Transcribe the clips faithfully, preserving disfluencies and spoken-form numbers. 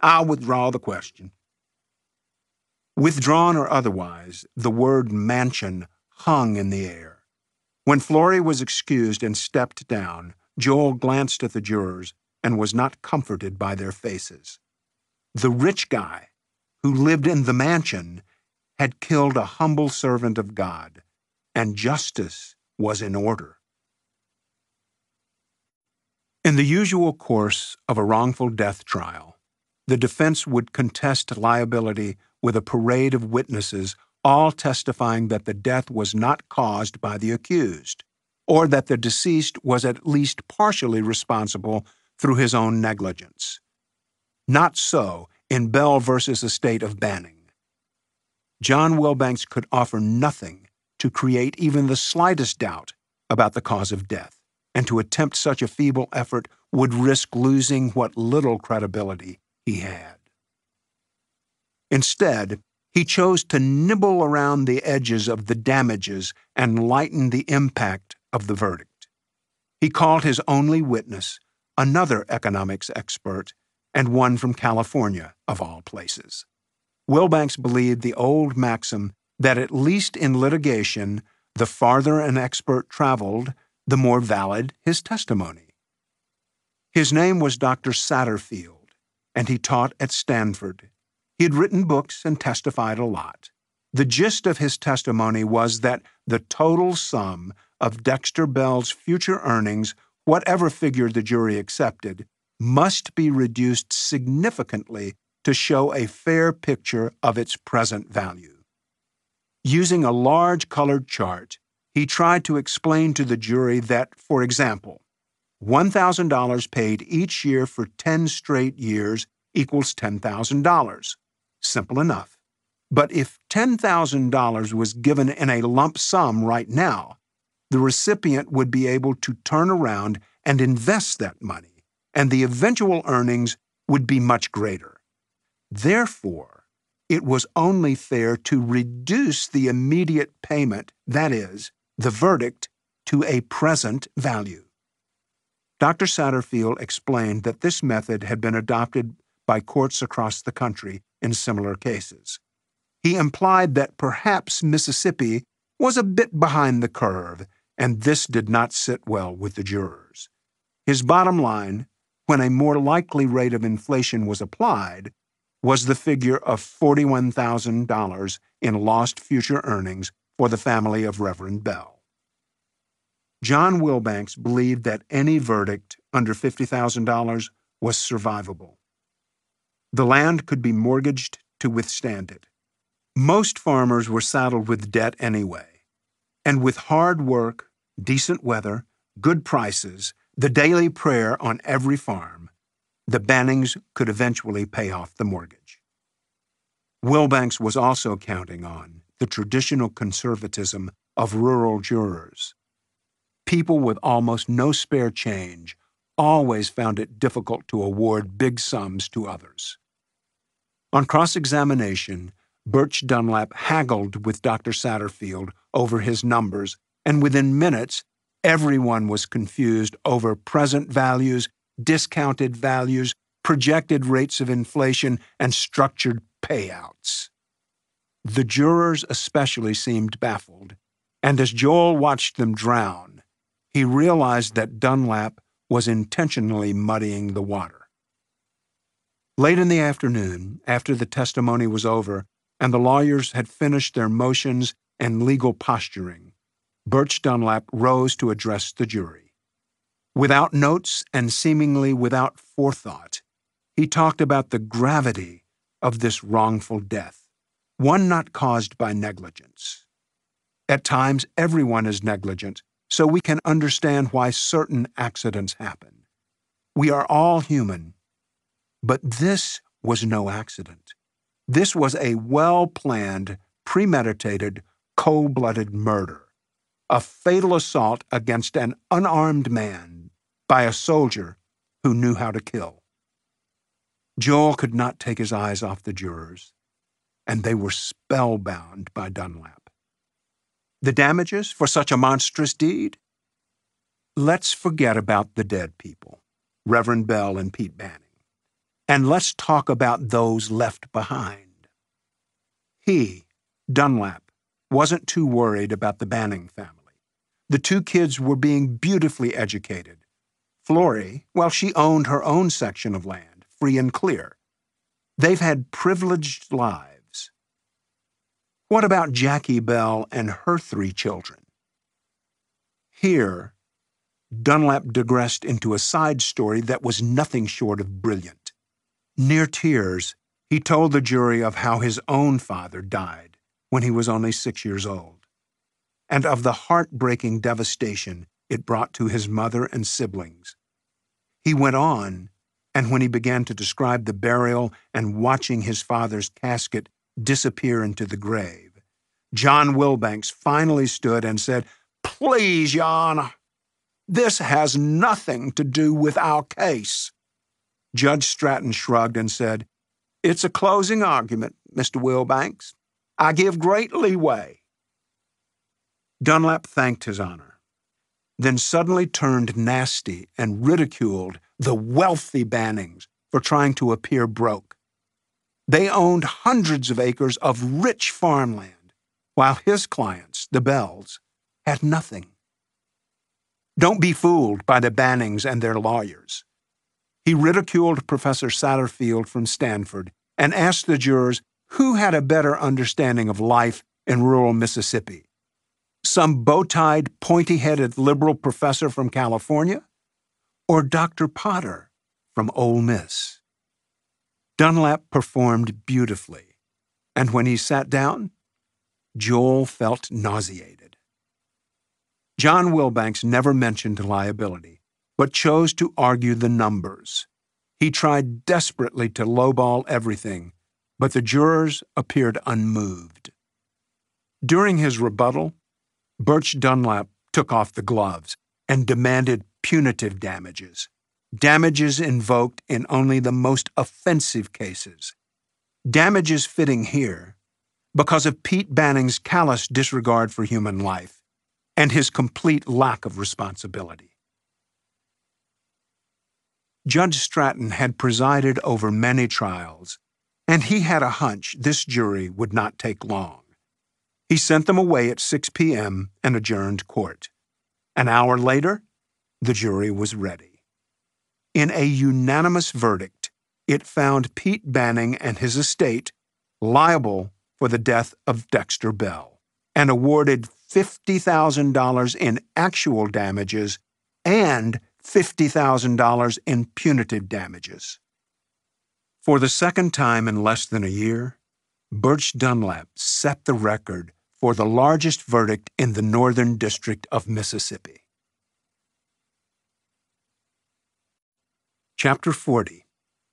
I'll withdraw the question." Withdrawn or otherwise, the word mansion hung in the air. When Florrie was excused and stepped down, Joel glanced at the jurors and was not comforted by their faces. The rich guy, who lived in the mansion, had killed a humble servant of God, and justice was in order. In the usual course of a wrongful death trial, the defense would contest liability with a parade of witnesses, all testifying that the death was not caused by the accused, or that the deceased was at least partially responsible through his own negligence. Not so in Bell versus Estate of Banning. John Wilbanks could offer nothing to create even the slightest doubt about the cause of death, and to attempt such a feeble effort would risk losing what little credibility he had. Instead, he chose to nibble around the edges of the damages and lighten the impact of the verdict. He called his only witness, another economics expert, and one from California, of all places. Wilbanks believed the old maxim that at least in litigation, the farther an expert traveled, the more valid his testimony. His name was Doctor Satterfield, and he taught at Stanford. He had written books and testified a lot. The gist of his testimony was that the total sum of Dexter Bell's future earnings, whatever figure the jury accepted, must be reduced significantly to show a fair picture of its present value. Using a large colored chart, he tried to explain to the jury that, for example, one thousand dollars paid each year for ten straight years equals ten thousand dollars. Simple enough. But if ten thousand dollars was given in a lump sum right now, the recipient would be able to turn around and invest that money, and the eventual earnings would be much greater. Therefore, it was only fair to reduce the immediate payment, that is, the verdict, to a present value. Doctor Satterfield explained that this method had been adopted by courts across the country in similar cases. He implied that perhaps Mississippi was a bit behind the curve, and this did not sit well with the jurors. His bottom line, when a more likely rate of inflation was applied, was the figure of forty-one thousand dollars in lost future earnings for the family of Reverend Bell. John Wilbanks believed that any verdict under fifty thousand dollars was survivable. The land could be mortgaged to withstand it. Most farmers were saddled with debt anyway, and with hard work, decent weather, good prices, the daily prayer on every farm, the Bannings could eventually pay off the mortgage. Wilbanks was also counting on the traditional conservatism of rural jurors. People with almost no spare change always found it difficult to award big sums to others. On cross-examination, Birch Dunlap haggled with Doctor Satterfield over his numbers, and within minutes, everyone was confused over present values, discounted values, projected rates of inflation, and structured payouts. The jurors especially seemed baffled, and as Joel watched them drown, he realized that Dunlap was intentionally muddying the water. Late in the afternoon, after the testimony was over and the lawyers had finished their motions and legal posturing, Birch Dunlap rose to address the jury. Without notes and seemingly without forethought, he talked about the gravity of this wrongful death, one not caused by negligence. At times, everyone is negligent, so we can understand why certain accidents happen. We are all human, but this was no accident. This was a well-planned, premeditated, cold-blooded murder, a fatal assault against an unarmed man by a soldier who knew how to kill. Joel could not take his eyes off the jurors, and they were spellbound by Dunlap. The damages for such a monstrous deed? Let's forget about the dead people, Reverend Bell and Pete Banning, and let's talk about those left behind. He, Dunlap, wasn't too worried about the Banning family. The two kids were being beautifully educated. Florrie, well, she owned her own section of land, free and clear. They've had privileged lives. What about Jackie Bell and her three children? Here, Dunlap digressed into a side story that was nothing short of brilliant. Near tears, he told the jury of how his own father died when he was only six years old, and of the heartbreaking devastation it brought to his mother and siblings. He went on, and when he began to describe the burial and watching his father's casket disappear into the grave, John Wilbanks finally stood and said, "Please, Your Honor, this has nothing to do with our case." Judge Stratton shrugged and said, "It's a closing argument, Mister Wilbanks. I give great leeway." Dunlap thanked His Honor, then suddenly turned nasty and ridiculed the wealthy Bannings for trying to appear broke. They owned hundreds of acres of rich farmland, while his clients, the Bells, had nothing. Don't be fooled by the Bannings and their lawyers. He ridiculed Professor Satterfield from Stanford and asked the jurors who had a better understanding of life in rural Mississippi. Some bow-tied, pointy-headed liberal professor from California, or Doctor Potter from Ole Miss? Dunlap performed beautifully, and when he sat down, Joel felt nauseated. John Wilbanks never mentioned liability, but chose to argue the numbers. He tried desperately to lowball everything, but the jurors appeared unmoved. During his rebuttal, Birch Dunlap took off the gloves and demanded punitive damages, damages invoked in only the most offensive cases, damages fitting here because of Pete Banning's callous disregard for human life and his complete lack of responsibility. Judge Stratton had presided over many trials, and he had a hunch this jury would not take long. He sent them away at six p m and adjourned court. An hour later, the jury was ready. In a unanimous verdict, it found Pete Banning and his estate liable for the death of Dexter Bell and awarded fifty thousand dollars in actual damages and fifty thousand dollars in punitive damages. For the second time in less than a year, Birch Dunlap set the record for the largest verdict in the Northern District of Mississippi. Chapter forty.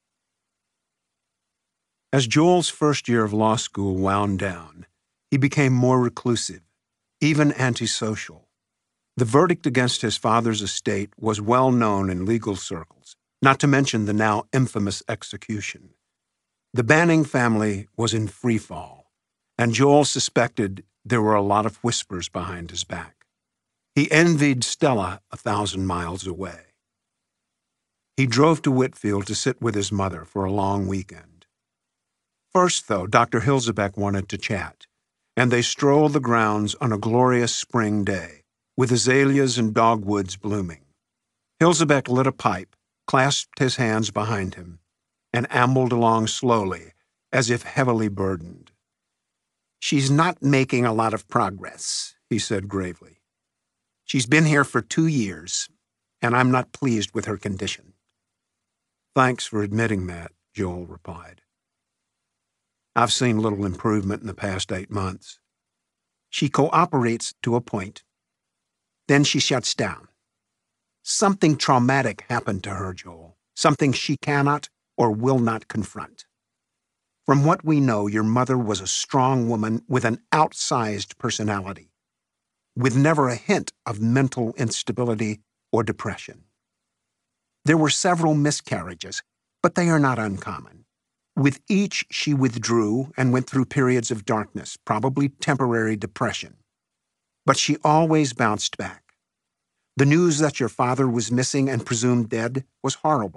As Joel's first year of law school wound down, he became more reclusive, even antisocial. The verdict against his father's estate was well known in legal circles, not to mention the now infamous execution. The Banning family was in free fall, and Joel suspected there were a lot of whispers behind his back. He envied Stella a thousand miles away. He drove to Whitfield to sit with his mother for a long weekend. First, though, Doctor Hilzebeck wanted to chat, and they strolled the grounds on a glorious spring day, with azaleas and dogwoods blooming. Hilzebeck lit a pipe, clasped his hands behind him, and ambled along slowly, as if heavily burdened. "She's not making a lot of progress," he said gravely. "She's been here for two years, and I'm not pleased with her condition." "Thanks for admitting that," Joel replied. "I've seen little improvement in the past eight months. She cooperates to a point. Then she shuts down. Something traumatic happened to her, Joel. Something she cannot or will not confront. From what we know, your mother was a strong woman with an outsized personality, with never a hint of mental instability or depression. There were several miscarriages, but they are not uncommon. With each, she withdrew and went through periods of darkness, probably temporary depression. But she always bounced back. The news that your father was missing and presumed dead was horrible.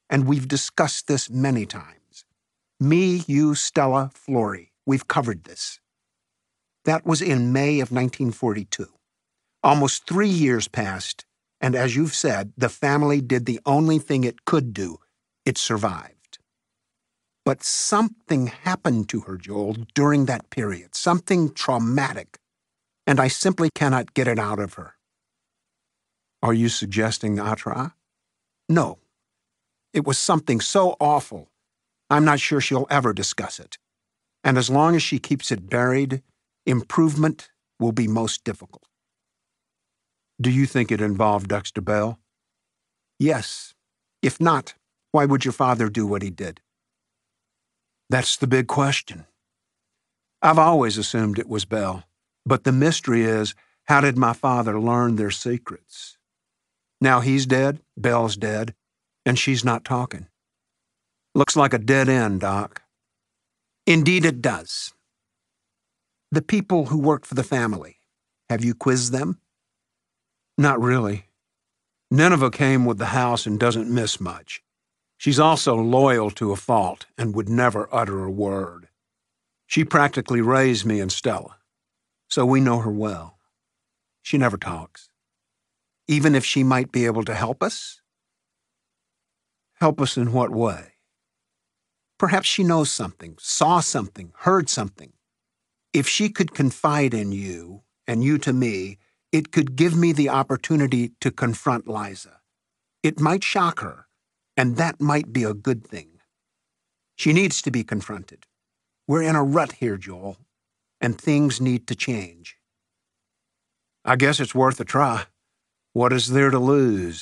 and we've discussed this many times. Me, you, Stella, Florrie, we've covered this. That was in May of nineteen forty-two. Almost three years passed, and as you've said, the family did the only thing it could do. It survived. But something happened to her, Joel, during that period, something traumatic, and I simply cannot get it out of her. Are you suggesting Atra? No. It was something so awful, I'm not sure she'll ever discuss it. And as long as she keeps it buried, improvement will be most difficult. Do you think it involved Dexter Bell? Yes. If not, why would your father do what he did? That's the big question. I've always assumed it was Bell, but the mystery is, how did my father learn their secrets? Now he's dead, Bell's dead, and she's not talking. Looks like a dead end, Doc. Indeed it does. The people who work for the family, have you quizzed them? Not really. Nineveh came with the house and doesn't miss much. She's also loyal to a fault and would never utter a word. She practically raised me and Stella, so we know her well. She never talks. Even if she might be able to help us? Help us in what way? Perhaps she knows something, saw something, heard something. If she could confide in you, and you to me, it could give me the opportunity to confront Liza. It might shock her, and that might be a good thing. She needs to be confronted. We're in a rut here, Joel, and things need to change. I guess it's worth a try. What is there to lose?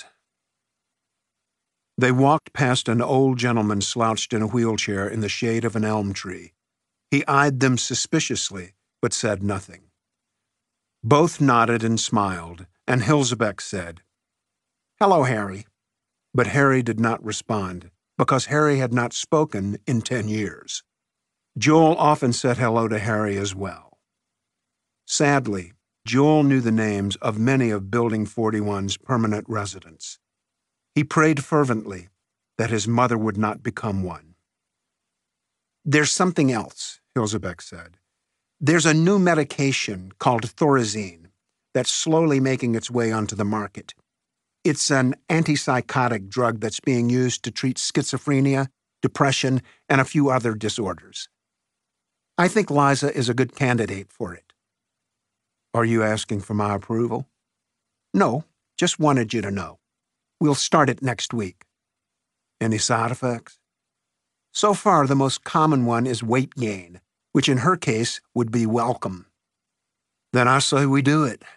They walked past an old gentleman slouched in a wheelchair in the shade of an elm tree. He eyed them suspiciously, but said nothing. Both nodded and smiled, and Hilzebeck said, "Hello, Harry." But Harry did not respond, because Harry had not spoken in ten years. Joel often said hello to Harry as well. Sadly, Joel knew the names of many of Building forty-one's permanent residents. He prayed fervently that his mother would not become one. "There's something else," Hilzebeck said. "There's a new medication called Thorazine that's slowly making its way onto the market. It's an antipsychotic drug that's being used to treat schizophrenia, depression, and a few other disorders. I think Liza is a good candidate for it." Are you asking for my approval? No, just wanted you to know. We'll start it next week. Any side effects? So far, the most common one is weight gain, which in her case would be welcome. Then I say we do it.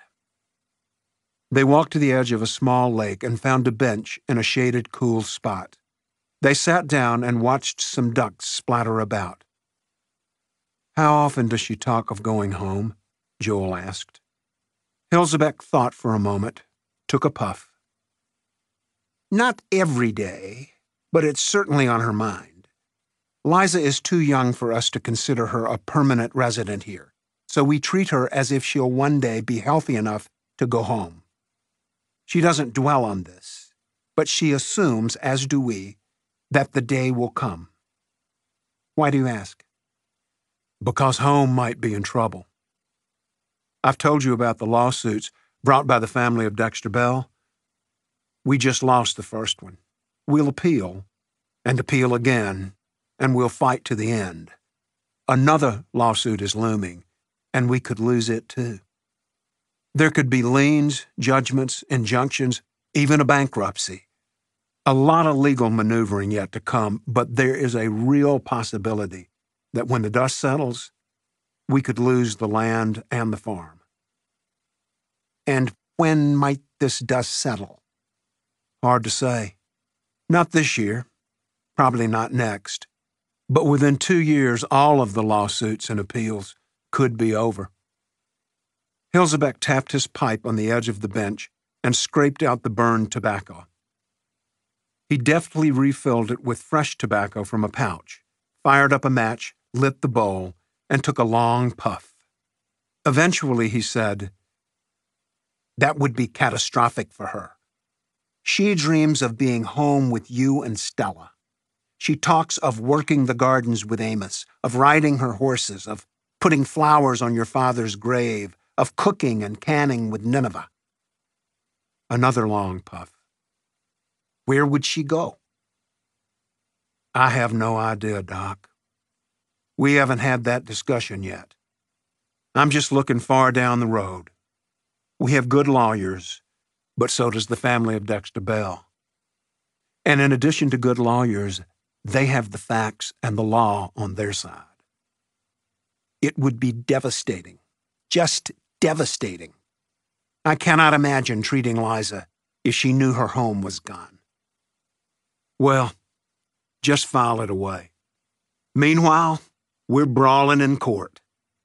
They walked to the edge of a small lake and found a bench in a shaded, cool spot. They sat down and watched some ducks splatter about. How often does she talk of going home? Joel asked. Hilzebeck thought for a moment, took a puff. Not every day, but it's certainly on her mind. Liza is too young for us to consider her a permanent resident here, so we treat her as if she'll one day be healthy enough to go home. She doesn't dwell on this, but she assumes, as do we, that the day will come. Why do you ask? Because home might be in trouble. I've told you about the lawsuits brought by the family of Dexter Bell. We just lost the first one. We'll appeal, and appeal again, and we'll fight to the end. Another lawsuit is looming, and we could lose it too. There could be liens, judgments, injunctions, even a bankruptcy. A lot of legal maneuvering yet to come, but there is a real possibility that when the dust settles, we could lose the land and the farm. And when might this dust settle? Hard to say. Not this year, probably not next, but within two years all of the lawsuits and appeals could be over. Hilzebeck tapped his pipe on the edge of the bench and scraped out the burned tobacco. He deftly refilled it with fresh tobacco from a pouch, fired up a match, lit the bowl, and took a long puff. Eventually he said, "That would be catastrophic for her. She dreams of being home with you and Stella. She talks of working the gardens with Amos, of riding her horses, of putting flowers on your father's grave, of cooking and canning with Nineveh. Another long puff. Where would she go? I have no idea, Doc. We haven't had that discussion yet. I'm just looking far down the road. We have good lawyers, but so does the family of Dexter Bell. And in addition to good lawyers, they have the facts and the law on their side. It would be devastating, just devastating. I cannot imagine treating Liza if she knew her home was gone. Well, just file it away. Meanwhile, we're brawling in court.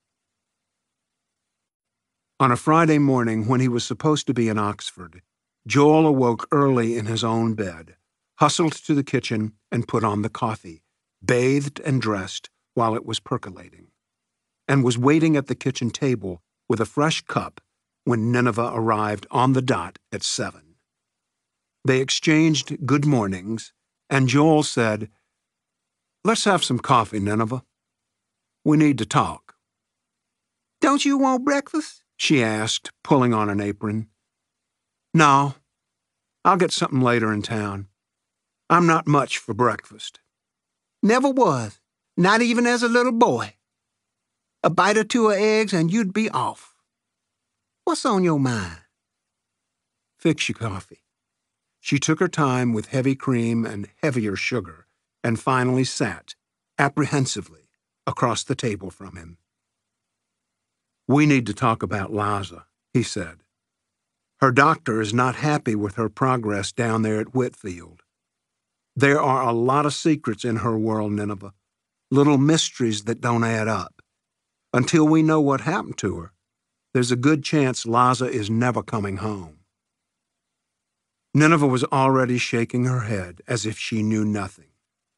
On a Friday morning when he was supposed to be in Oxford, Joel awoke early in his own bed, hustled to the kitchen and put on the coffee, bathed and dressed while it was percolating, and was waiting at the kitchen table with a fresh cup when Nineveh arrived on the dot at seven. They exchanged good mornings, and Joel said, "Let's have some coffee, Nineveh. We need to talk." "Don't you want breakfast?" she asked, pulling on an apron. "No, I'll get something later in town. I'm not much for breakfast." "Never was, not even as a little boy. A bite or two of eggs and you'd be off. What's on your mind?" "Fix your coffee." She took her time with heavy cream and heavier sugar, and finally sat, apprehensively, across the table from him. "We need to talk about Liza," he said. "Her doctor is not happy with her progress down there at Whitfield. There are a lot of secrets in her world, Nineveh, little mysteries that don't add up. Until we know what happened to her, there's a good chance Liza is never coming home." Nineveh was already shaking her head as if she knew nothing.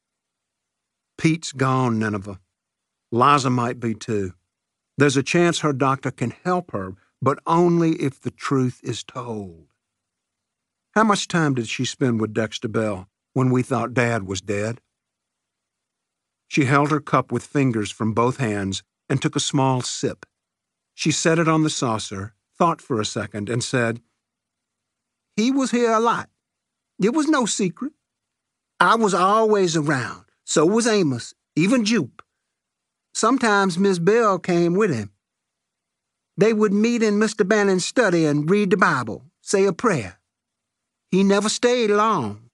"Pete's gone, Nineveh. Liza might be too. There's a chance her doctor can help her, but only if the truth is told. How much time did she spend with Dexter Bell when we thought Dad was dead?" She held her cup with fingers from both hands and took a small sip. She set it on the saucer, thought for a second, and said, "He was here a lot. It was no secret. I was always around. So was Amos, even Jupe. Sometimes Miss Bell came with him. They would meet in Mister Bannon's study and read the Bible, say a prayer. He never stayed long."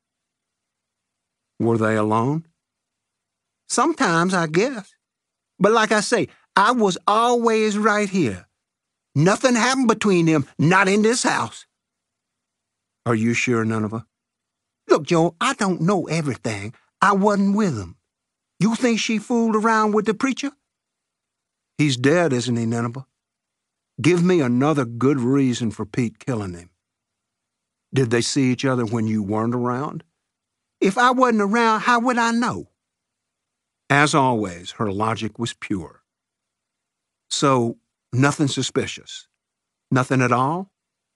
"Were they alone?" "Sometimes, I guess. But like I say, I was always right here. Nothing happened between them, not in this house." "Are you sure, Nineveh?" "Look, Joe, I don't know everything. I wasn't with them. You think she fooled around with the preacher?" "He's dead, isn't he, Nineveh? Give me another good reason for Pete killing him. Did they see each other when you weren't around?" "If I wasn't around, how would I know?" As always, her logic was pure. "So, nothing suspicious? Nothing at all?"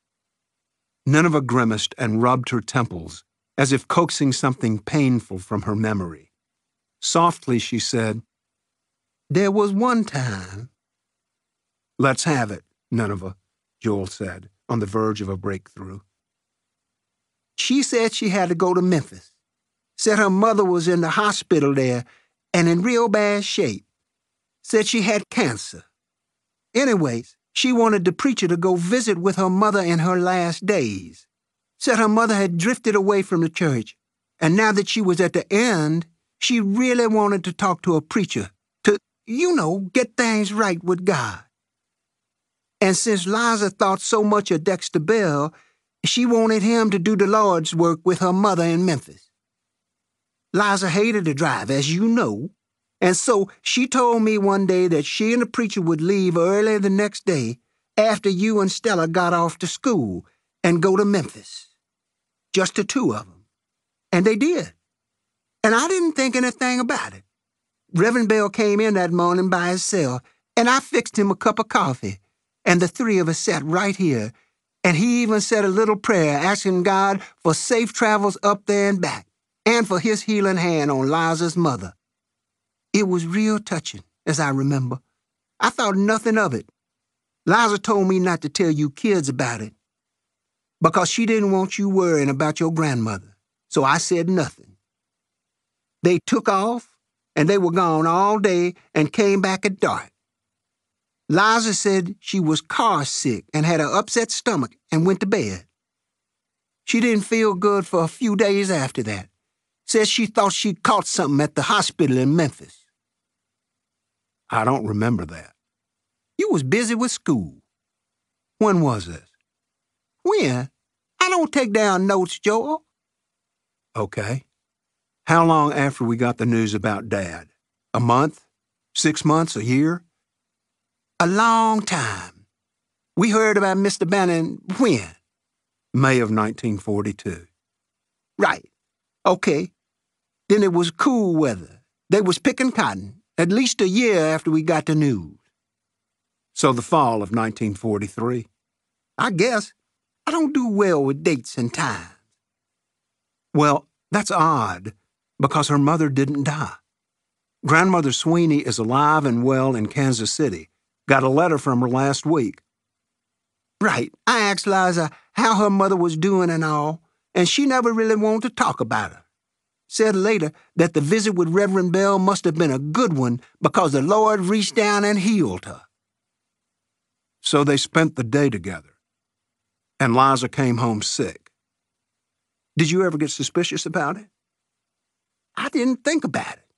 Nineveh grimaced and rubbed her temples, as if coaxing something painful from her memory. Softly she said, "There was one time." "Let's have it, Nineveh," Joel said, on the verge of a breakthrough. "She said she had to go to Memphis. Said her mother was in the hospital there and in real bad shape. Said she had cancer. Anyways, she wanted the preacher to go visit with her mother in her last days. Said her mother had drifted away from the church, and now that she was at the end, she really wanted to talk to a preacher to, you know, get things right with God. And since Liza thought so much of Dexter Bell, she wanted him to do the Lord's work with her mother in Memphis. Liza hated to drive, as you know, and so she told me one day that she and the preacher would leave early the next day after you and Stella got off to school and go to Memphis. Just the two of them. And they did. And I didn't think anything about it. Reverend Bell came in that morning by himself, and I fixed him a cup of coffee, and the three of us sat right here, And he even said a little prayer asking God for safe travels up there and back, and for his healing hand on Liza's mother. It was real touching, as I remember. I thought nothing of it. Liza told me not to tell you kids about it, because she didn't want you worrying about your grandmother, so I said nothing. They took off, and they were gone all day and came back at dark. Liza said she was car sick and had an upset stomach and went to bed. She didn't feel good for a few days after that. Says she thought she caught something at the hospital in Memphis. I don't remember that. You was busy with school. When was this? When? I don't take down notes, Joel. Okay. How long after we got the news about Dad? A month? Six months? A year? A long time. We heard about Mister Bannon when? May of nineteen forty-two. Right. Okay. Then it was cool weather. They was picking cotton, at least a year after we got the news. So the fall of nineteen forty-three? I guess. I don't do well with dates and times. Well, that's odd, because her mother didn't die. Grandmother Sweeney is alive and well in Kansas City. Got a letter from her last week. Right. I asked Liza how her mother was doing and all, and she never really wanted to talk about her. Said later that the visit with Reverend Bell must have been a good one because the Lord reached down and healed her. So they spent the day together, and Liza came home sick. Did you ever get suspicious about it? I didn't think about it.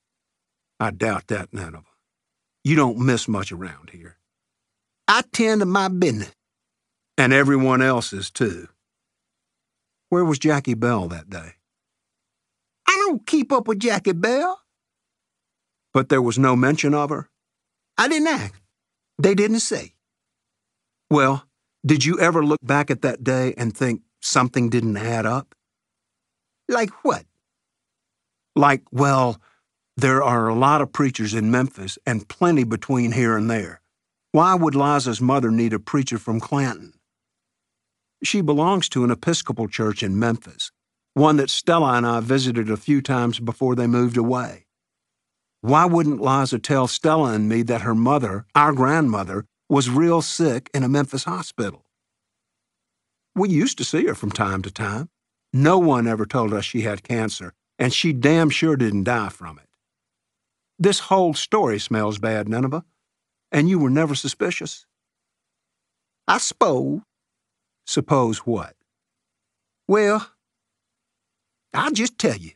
I doubt that, Nineveh. You don't miss much around here. I tend to my business. And everyone else's, too. Where was Jackie Bell that day? I don't keep up with Jackie Bell. But there was no mention of her? I didn't ask. They didn't say. Well, did you ever look back at that day and think something didn't add up? Like what? Like, well, there are a lot of preachers in Memphis and plenty between here and there. Why would Liza's mother need a preacher from Clanton? She belongs to an Episcopal church in Memphis, one that Stella and I visited a few times before they moved away. Why wouldn't Liza tell Stella and me that her mother, our grandmother, was real sick in a Memphis hospital? We used to see her from time to time. No one ever told us she had cancer, and she damn sure didn't die from it. This whole story smells bad, Nineveh, and you were never suspicious? I suppose. Suppose what? Well, I'll just tell you.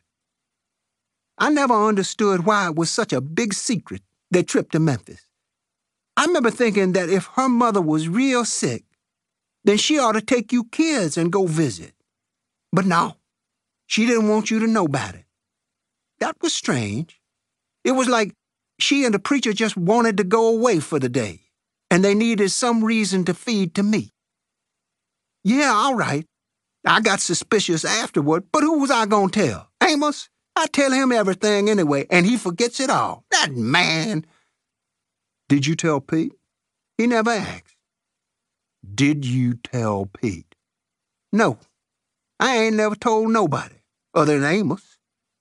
I never understood why it was such a big secret, their trip to Memphis. I remember thinking that if her mother was real sick, then she ought to take you kids and go visit. But no, she didn't want you to know about it. That was strange. It was like she and the preacher just wanted to go away for the day, and they needed some reason to feed to me. Yeah, all right. I got suspicious afterward, but who was I gonna tell? Amos? I tell him everything anyway, and he forgets it all. That man. Did you tell Pete? He never asked. Did you tell Pete? No. I ain't never told nobody, other than Amos.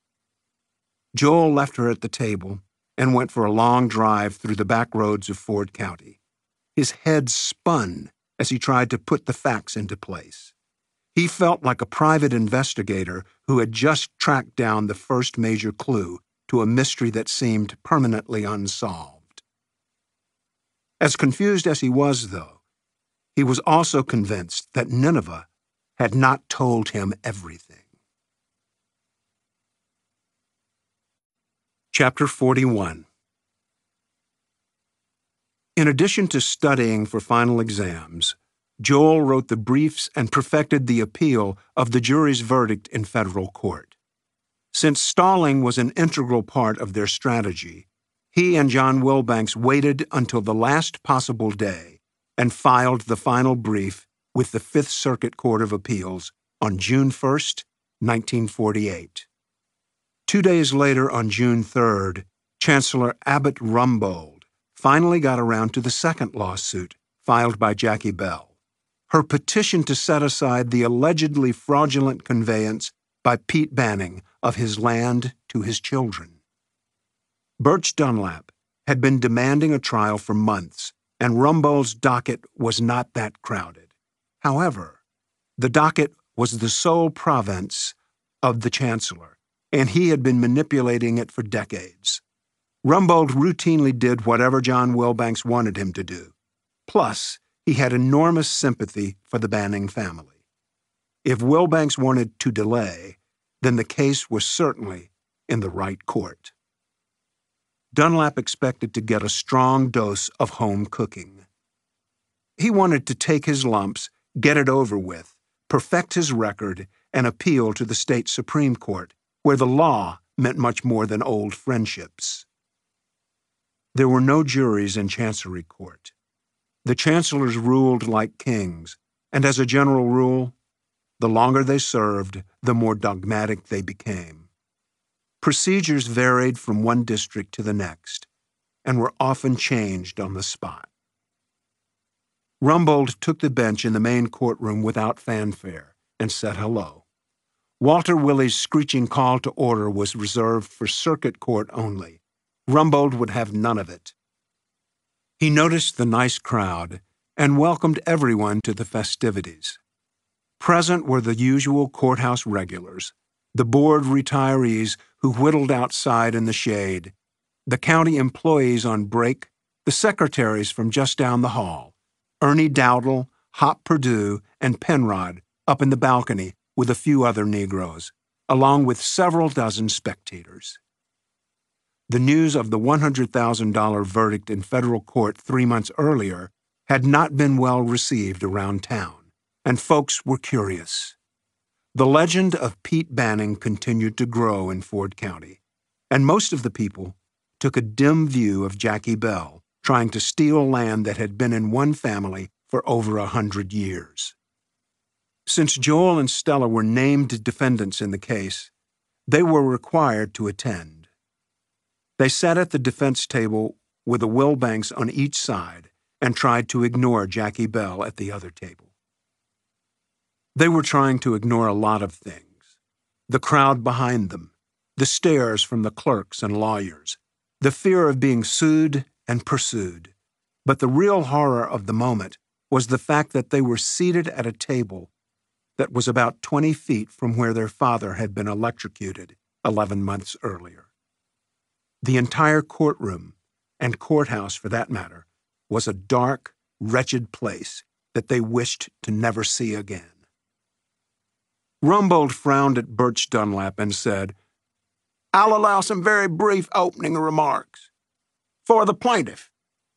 Joel left her at the table and went for a long drive through the back roads of Ford County. His head spun as he tried to put the facts into place. He felt like a private investigator who had just tracked down the first major clue to a mystery that seemed permanently unsolved. As confused as he was, though, he was also convinced that Nineveh had not told him everything. Chapter forty-one. In addition to studying for final exams, Joel wrote the briefs and perfected the appeal of the jury's verdict in federal court. Since stalling was an integral part of their strategy, he and John Wilbanks waited until the last possible day and filed the final brief with the Fifth Circuit Court of Appeals on June first, nineteen forty-eight. Two days later, on June third, Chancellor Abbott Rumbold finally got around to the second lawsuit filed by Jackie Bell. her petition to set aside the allegedly fraudulent conveyance by Pete Banning of his land to his children. Birch Dunlap had been demanding a trial for months, and Rumbold's docket was not that crowded. However, the docket was the sole province of the chancellor, and he had been manipulating it for decades. Rumbold routinely did whatever John Wilbanks wanted him to do. Plus, he had enormous sympathy for the Banning family. If Wilbanks wanted to delay, then the case was certainly in the right court. Dunlap expected to get a strong dose of home cooking. He wanted to take his lumps, get it over with, perfect his record, and appeal to the state Supreme Court, where the law meant much more than old friendships. There were no juries in Chancery Court. The chancellors ruled like kings, and as a general rule, the longer they served, the more dogmatic they became. Procedures varied from one district to the next, and were often changed on the spot. Rumbold took the bench in the main courtroom without fanfare and said hello. Walter Willie's screeching call to order was reserved for circuit court only. Rumbold would have none of it. He noticed the nice crowd and welcomed everyone to the festivities. Present were the usual courthouse regulars, the board retirees who whittled outside in the shade, the county employees on break, the secretaries from just down the hall, Ernie Dowdle, Hop Perdue, and Penrod up in the balcony with a few other Negroes, along with several dozen spectators. The news of the one hundred thousand dollars verdict in federal court three months earlier had not been well received around town, and folks were curious. The legend of Pete Banning continued to grow in Ford County, and most of the people took a dim view of Jackie Bell trying to steal land that had been in one family for over a hundred years. Since Joel and Stella were named defendants in the case, they were required to attend. They sat at the defense table with the Wilbanks on each side and tried to ignore Jackie Bell at the other table. They were trying to ignore a lot of things. The crowd behind them, the stares from the clerks and lawyers, the fear of being sued and pursued. But the real horror of the moment was the fact that they were seated at a table that was about twenty feet from where their father had been electrocuted eleven months earlier. The entire courtroom, and courthouse for that matter, was a dark, wretched place that they wished to never see again. Rumbold frowned at Birch Dunlap and said, "I'll allow some very brief opening remarks. For the plaintiff."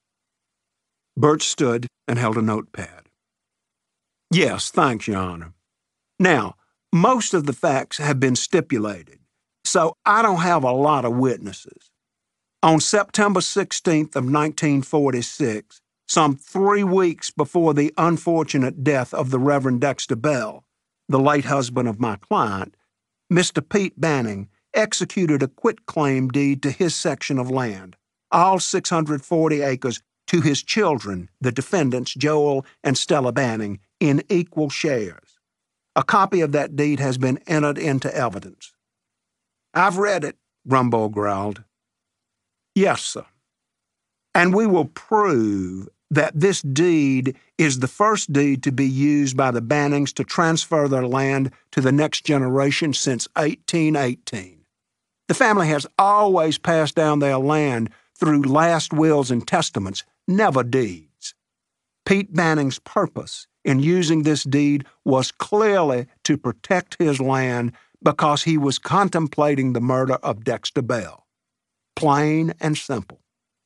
Birch stood and held a notepad. "Yes, thanks, Your Honor. Now, most of the facts have been stipulated, so I don't have a lot of witnesses. On September sixteenth of nineteen forty-six, some three weeks before the unfortunate death of the Reverend Dexter Bell, the late husband of my client, Mister Pete Banning executed a quitclaim deed to his section of land, all six hundred forty acres, to his children, the defendants Joel and Stella Banning, in equal shares. A copy of that deed has been entered into evidence." "I've read it," Rumbold growled. "Yes, sir. And we will prove that this deed is the first deed to be used by the Bannings to transfer their land to the next generation since eighteen eighteen. The family has always passed down their land through last wills and testaments, never deeds. Pete Banning's purpose in using this deed was clearly to protect his land because he was contemplating the murder of Dexter Bell. Plain and simple."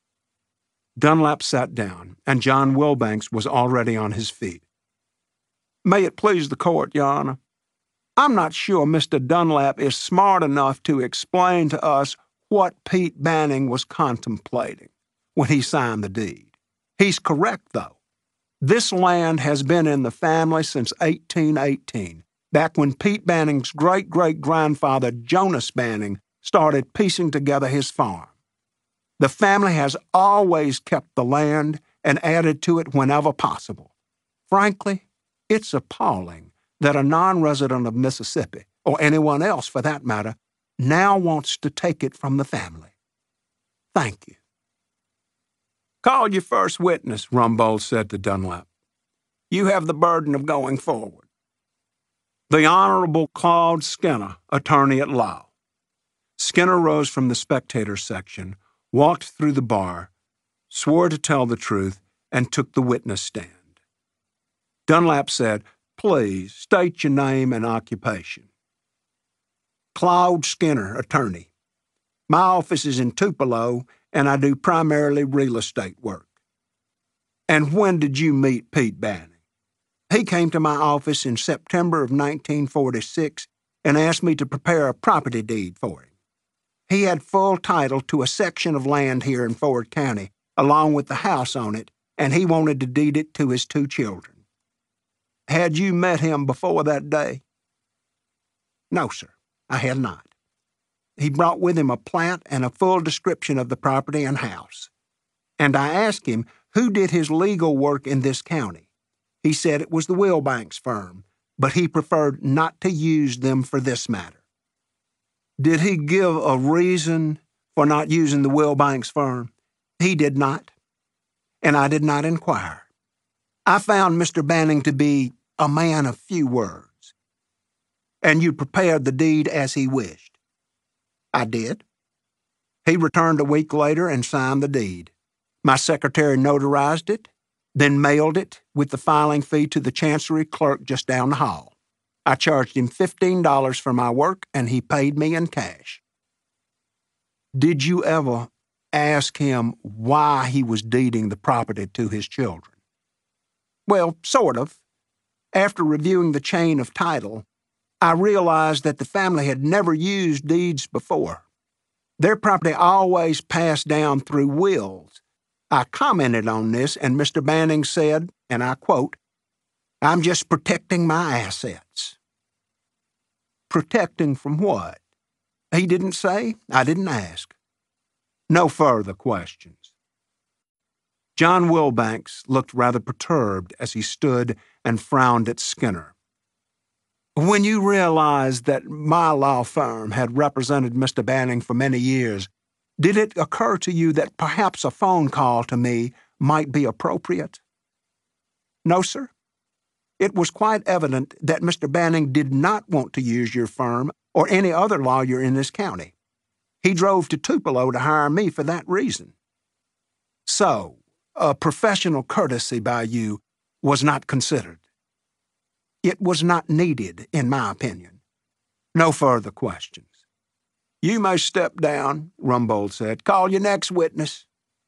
Dunlap sat down, and John Wilbanks was already on his feet. "May it please the court, Your Honor, I'm not sure Mister Dunlap is smart enough to explain to us what Pete Banning was contemplating when he signed the deed. He's correct, though. This land has been in the family since eighteen eighteen, back when Pete Banning's great-great-grandfather Jonas Banning started piecing together his farm. The family has always kept the land and added to it whenever possible. Frankly, It's appalling that a non-resident of Mississippi, or anyone else for that matter, now wants to take it from the family. Thank you. Call your first witness, Rumbold said to Dunlap. You have the burden of going forward. The Honorable Claude Skinner, attorney at law. Skinner rose from the spectator section, walked through the bar, swore to tell the truth, and took the witness stand. Dunlap said, Please state your name and occupation. Claude Skinner, attorney. My office is in Tupelo, and I do primarily real estate work. And when did you meet Pete Banning? He came to my office in September of nineteen forty-six and asked me to prepare a property deed for him. He had full title to a section of land here in Ford County, along with the house on it, and he wanted to deed it to his two children. Had you met him before that day? No, sir, I had not. He brought with him a plat and a full description of the property and house. And I asked him who did his legal work in this county. He said it was the Wilbanks firm, but he preferred not to use them for this matter. Did he give a reason for not using the Wilbanks firm? He did not, and I did not inquire. I found Mister Banning to be a man of few words. And you prepared the deed as he wished? I did. He returned a week later and signed the deed. My secretary notarized it, then mailed it with the filing fee to the Chancery clerk just down the hall. I charged him fifteen dollars for my work, and he paid me in cash. Did you ever ask him why he was deeding the property to his children? Well, sort of. After reviewing the chain of title, I realized that the family had never used deeds before. Their property always passed down through wills. I commented on this, and Mister Banning said, and I quote, I'm just protecting my assets. Protecting from what? He didn't say. I didn't ask. No further questions. John Wilbanks looked rather perturbed as he stood and frowned at Skinner. When you realized that my law firm had represented Mister Banning for many years, did it occur to you that perhaps a phone call to me might be appropriate? No, sir. It was quite evident that Mister Banning did not want to use your firm or any other lawyer in this county. He drove to Tupelo to hire me for that reason. So, a professional courtesy by you was not considered. It was not needed, in my opinion. No further questions. You may step down, Rumbold said. Call your next witness.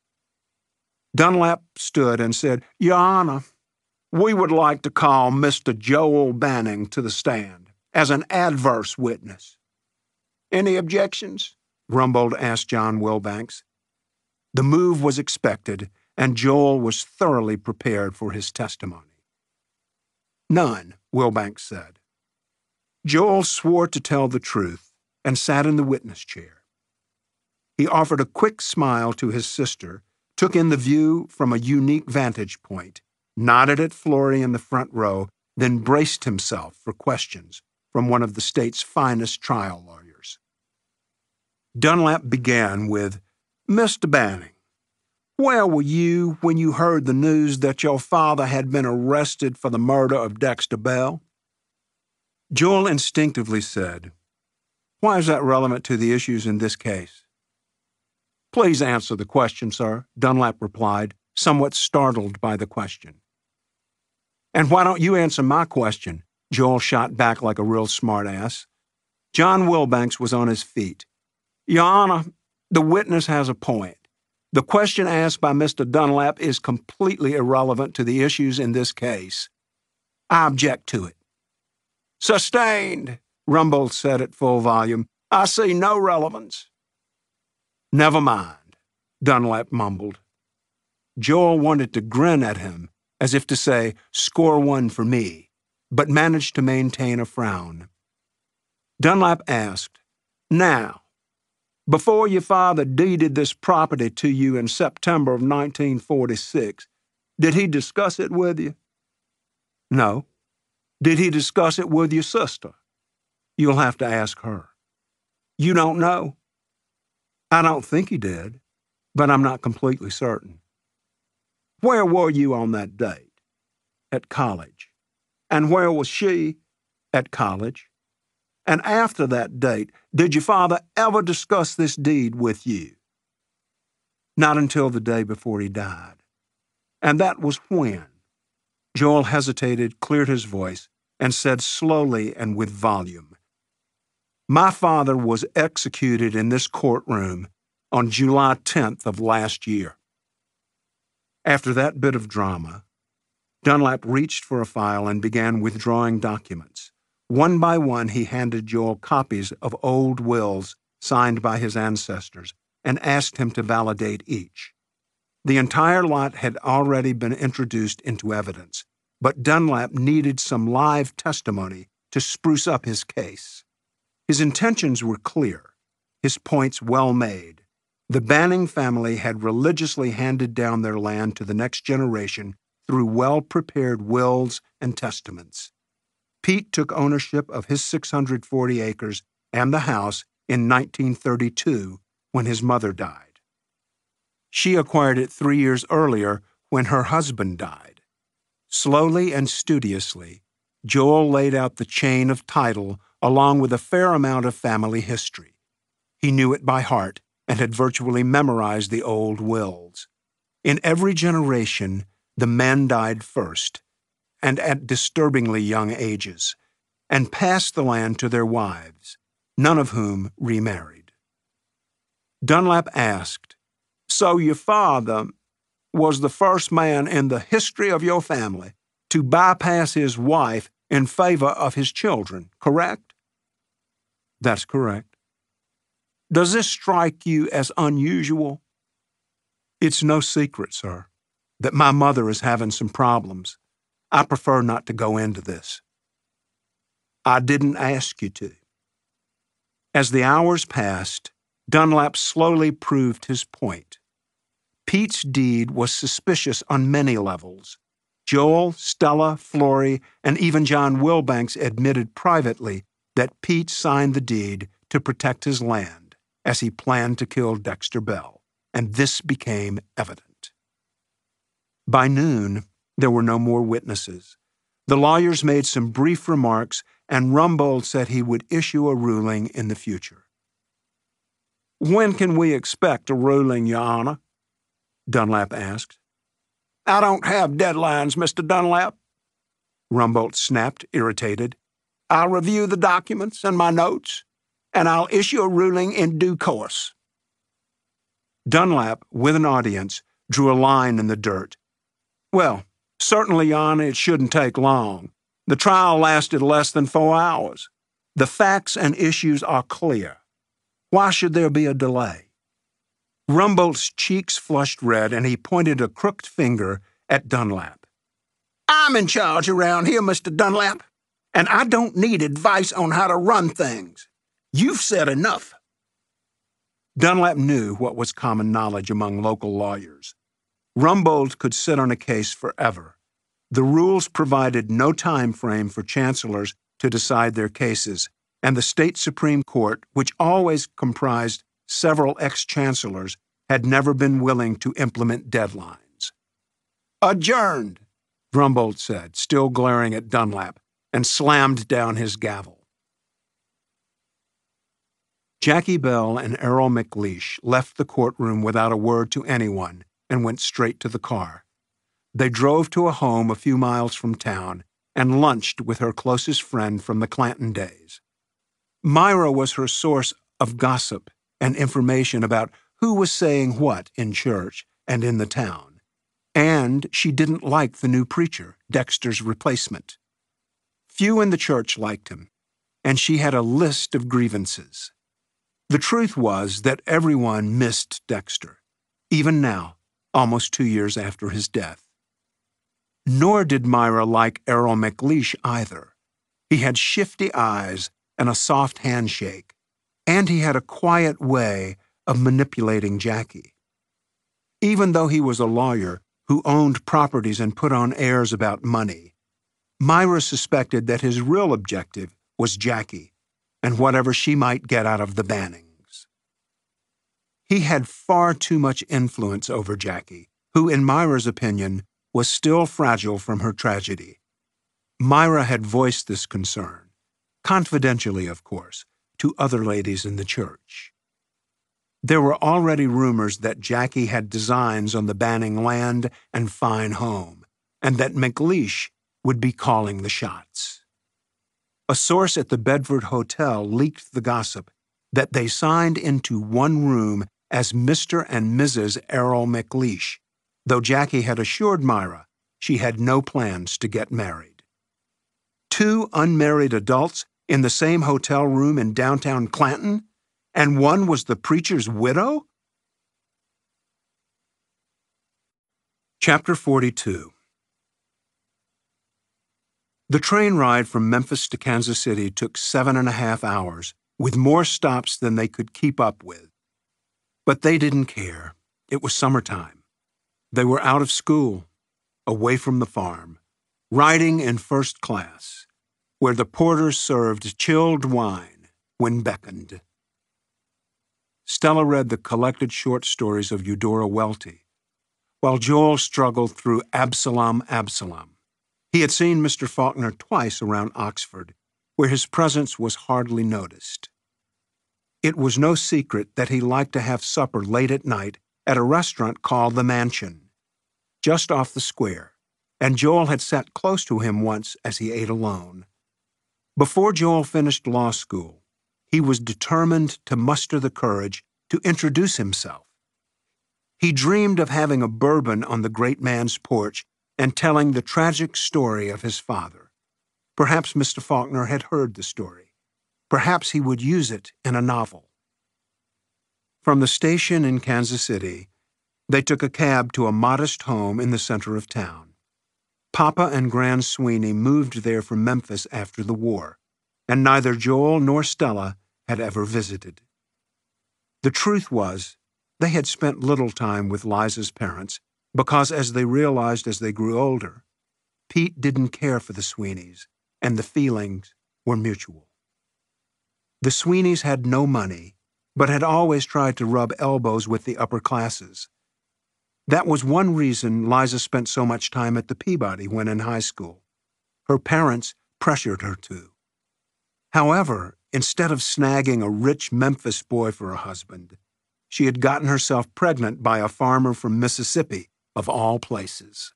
Dunlap stood and said, Your Honor, we would like to call Mister Joel Banning to the stand as an adverse witness. Any objections? Rumbold asked John Wilbanks. The move was expected, and Joel was thoroughly prepared for his testimony. None, Wilbanks said. Joel swore to tell the truth and sat in the witness chair. He offered a quick smile to his sister, took in the view from a unique vantage point, nodded at Florrie in the front row, then braced himself for questions from one of the state's finest trial lawyers. Dunlap began with, Mister Banning, where were you when you heard the news that your father had been arrested for the murder of Dexter Bell? Joel instinctively said, Why is that relevant to the issues in this case? Please answer the question, sir, Dunlap replied, somewhat startled by the question. And why don't you answer my question? Joel shot back like a real smartass. John Wilbanks was on his feet. Your Honor, the witness has a point. The question asked by Mister Dunlap is completely irrelevant to the issues in this case. I object to it. Sustained, Rumbold said at full volume. I see no relevance. Never mind, Dunlap mumbled. Joel wanted to grin at him, as if to say, score one for me, but managed to maintain a frown. Dunlap asked, Now, before your father deeded this property to you in September of nineteen forty-six, did he discuss it with you? No. Did he discuss it with your sister? You'll have to ask her. You don't know? I don't think he did, but I'm not completely certain. Where were you on that date? At college. And where was she? At college. And after that date, did your father ever discuss this deed with you? Not until the day before he died. And that was when? Joel hesitated, cleared his voice, and said slowly and with volume, My father was executed in this courtroom on July tenth of last year. After that bit of drama, Dunlap reached for a file and began withdrawing documents. One by one, he handed Joel copies of old wills signed by his ancestors and asked him to validate each. The entire lot had already been introduced into evidence, but Dunlap needed some live testimony to spruce up his case. His intentions were clear, his points well made. The Banning family had religiously handed down their land to the next generation through well-prepared wills and testaments. Pete took ownership of his six hundred forty acres and the house in nineteen thirty-two when his mother died. She acquired it three years earlier when her husband died. Slowly and studiously, Joel laid out the chain of title along with a fair amount of family history. He knew it by heart and had virtually memorized the old wills. In every generation, the men died first, and at disturbingly young ages, and passed the land to their wives, none of whom remarried. Dunlap asked, So your father was the first man in the history of your family to bypass his wife in favor of his children, correct? That's correct. Does this strike you as unusual? It's no secret, sir, that my mother is having some problems. I prefer not to go into this. I didn't ask you to. As the hours passed, Dunlap slowly proved his point. Pete's deed was suspicious on many levels. Joel, Stella, Florrie, and even John Wilbanks admitted privately that Pete signed the deed to protect his land as he planned to kill Dexter Bell, and this became evident. By noon, there were no more witnesses. The lawyers made some brief remarks, and Rumbold said he would issue a ruling in the future. When can we expect a ruling, Your Honor? Dunlap asked. I don't have deadlines, Mister Dunlap, Rumbold snapped, irritated. I'll review the documents and my notes, and I'll issue a ruling in due course. Dunlap, with an audience, drew a line in the dirt. Well, certainly, Your Honor, it shouldn't take long. The trial lasted less than four hours. The facts and issues are clear. Why should there be a delay? Rumbold's cheeks flushed red, and he pointed a crooked finger at Dunlap. I'm in charge around here, Mister Dunlap, and I don't need advice on how to run things. You've said enough. Dunlap knew what was common knowledge among local lawyers. Rumbold could sit on a case forever. The rules provided no time frame for chancellors to decide their cases, and the state Supreme Court, which always comprised several ex-chancellors, had never been willing to implement deadlines. Adjourned, Rumbold said, still glaring at Dunlap, and slammed down his gavel. Jackie Bell and Errol McLeish left the courtroom without a word to anyone and went straight to the car. They drove to a home a few miles from town and lunched with her closest friend from the Clanton days. Myra was her source of gossip and information about who was saying what in church and in the town, and she didn't like the new preacher, Dexter's replacement. Few in the church liked him, and she had a list of grievances. The truth was that everyone missed Dexter, even now, almost two years after his death. Nor did Myra like Errol McLeish either. He had shifty eyes and a soft handshake, and he had a quiet way of manipulating Jackie. Even though he was a lawyer who owned properties and put on airs about money, Myra suspected that his real objective was Jackie and whatever she might get out of the Bannings. He had far too much influence over Jackie, who, in Myra's opinion, was still fragile from her tragedy. Myra had voiced this concern, confidentially, of course, to other ladies in the church. There were already rumors that Jackie had designs on the Banning land and fine home, and that McLeish would be calling the shots. A source at the Bedford Hotel leaked the gossip that they signed into one room as Mister and Missus Errol McLeish, though Jackie had assured Myra she had no plans to get married. Two unmarried adults in the same hotel room in downtown Clanton, and one was the preacher's widow? Chapter forty-two. The train ride from Memphis to Kansas City took seven and a half hours, with more stops than they could keep up with. But they didn't care. It was summertime. They were out of school, away from the farm, riding in first class, where the porters served chilled wine when beckoned. Stella read the collected short stories of Eudora Welty, while Joel struggled through Absalom, Absalom. He had seen Mister Faulkner twice around Oxford, where his presence was hardly noticed. It was no secret that he liked to have supper late at night at a restaurant called The Mansion, just off the square, and Joel had sat close to him once as he ate alone. Before Joel finished law school, he was determined to muster the courage to introduce himself. He dreamed of having a bourbon on the great man's porch and telling the tragic story of his father. Perhaps Mister Faulkner had heard the story. Perhaps he would use it in a novel. From the station in Kansas City, they took a cab to a modest home in the center of town. Papa and Gran Sweeney moved there from Memphis after the war, and neither Joel nor Stella had ever visited. The truth was, they had spent little time with Liza's parents because, as they realized as they grew older, Pete didn't care for the Sweeneys, and the feelings were mutual. The Sweeneys had no money, but had always tried to rub elbows with the upper classes. That was one reason Liza spent so much time at the Peabody when in high school. Her parents pressured her to. However, instead of snagging a rich Memphis boy for a husband, she had gotten herself pregnant by a farmer from Mississippi, of all places.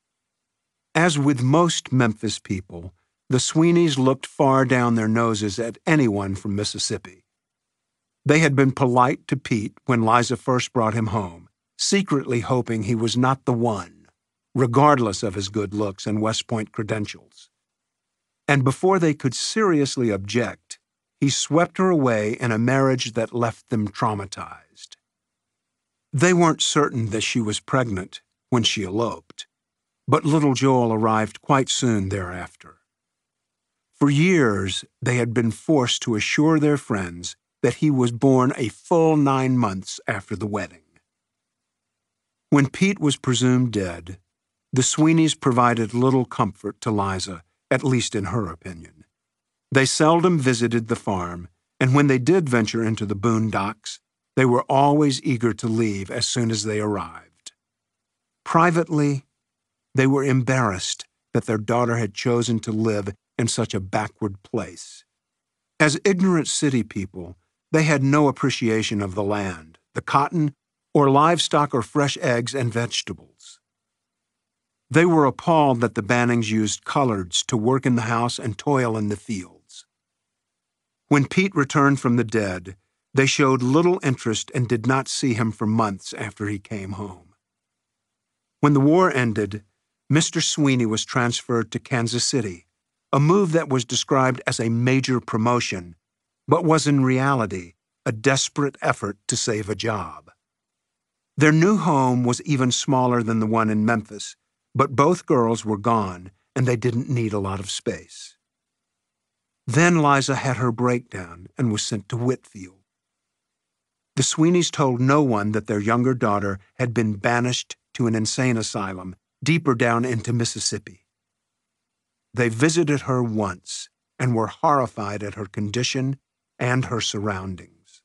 As with most Memphis people, the Sweeneys looked far down their noses at anyone from Mississippi. They had been polite to Pete when Liza first brought him home, secretly hoping he was not the one, regardless of his good looks and West Point credentials. And before they could seriously object, he swept her away in a marriage that left them traumatized. They weren't certain that she was pregnant when she eloped, but little Joel arrived quite soon thereafter. For years, they had been forced to assure their friends that he was born a full nine months after the wedding. When Pete was presumed dead, the Sweeneys provided little comfort to Liza, at least in her opinion. They seldom visited the farm, and when they did venture into the boondocks, they were always eager to leave as soon as they arrived. Privately, they were embarrassed that their daughter had chosen to live in such a backward place. As ignorant city people, they had no appreciation of the land, the cotton, or livestock or fresh eggs and vegetables. They were appalled that the Bannings used coloreds to work in the house and toil in the fields. When Pete returned from the dead, they showed little interest and did not see him for months after he came home. When the war ended, Mister Sweeney was transferred to Kansas City, a move that was described as a major promotion, but was in reality a desperate effort to save a job. Their new home was even smaller than the one in Memphis, but both girls were gone, and they didn't need a lot of space. Then Liza had her breakdown and was sent to Whitfield. The Sweeneys told no one that their younger daughter had been banished to an insane asylum deeper down into Mississippi. they visited her once and were horrified at her condition and her surroundings.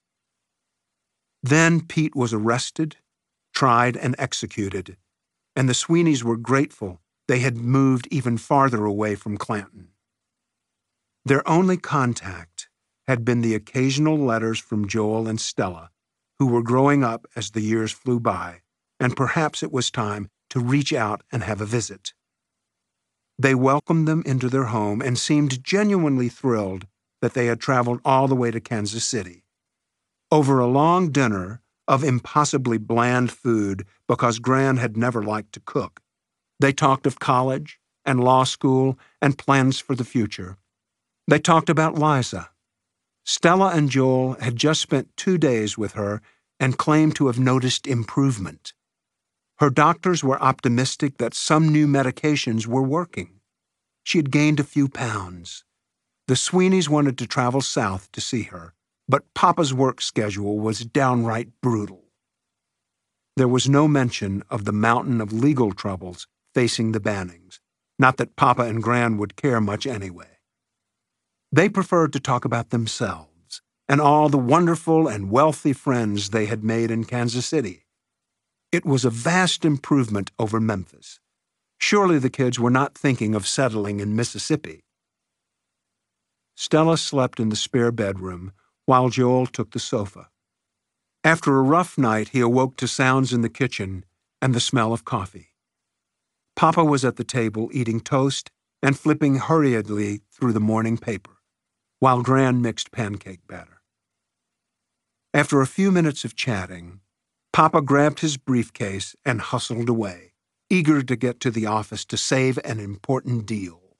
Then Pete was arrested, tried, and executed, and the Sweeneys were grateful they had moved even farther away from Clanton. Their only contact had been the occasional letters from Joel and Stella, who were growing up as the years flew by, and perhaps it was time to reach out and have a visit. They welcomed them into their home and seemed genuinely thrilled that they had traveled all the way to Kansas City. Over a long dinner of impossibly bland food because Gran had never liked to cook, they talked of college and law school and plans for the future. They talked about Liza. Stella and Joel had just spent two days with her and claimed to have noticed improvement. Her doctors were optimistic that some new medications were working. She had gained a few pounds. The Sweeneys wanted to travel south to see her, but Papa's work schedule was downright brutal. There was no mention of the mountain of legal troubles facing the Bannings, not that Papa and Gran would care much anyway. They preferred to talk about themselves and all the wonderful and wealthy friends they had made in Kansas City. It was a vast improvement over Memphis. Surely the kids were not thinking of settling in Mississippi. Stella slept in the spare bedroom while Joel took the sofa. After a rough night, he awoke to sounds in the kitchen and the smell of coffee. Papa was at the table eating toast and flipping hurriedly through the morning paper, while Gran mixed pancake batter. After a few minutes of chatting, Papa grabbed his briefcase and hustled away, eager to get to the office to save an important deal.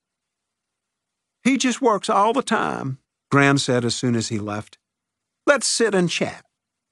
"He just works all the time," Gran said as soon as he left. "Let's sit and chat."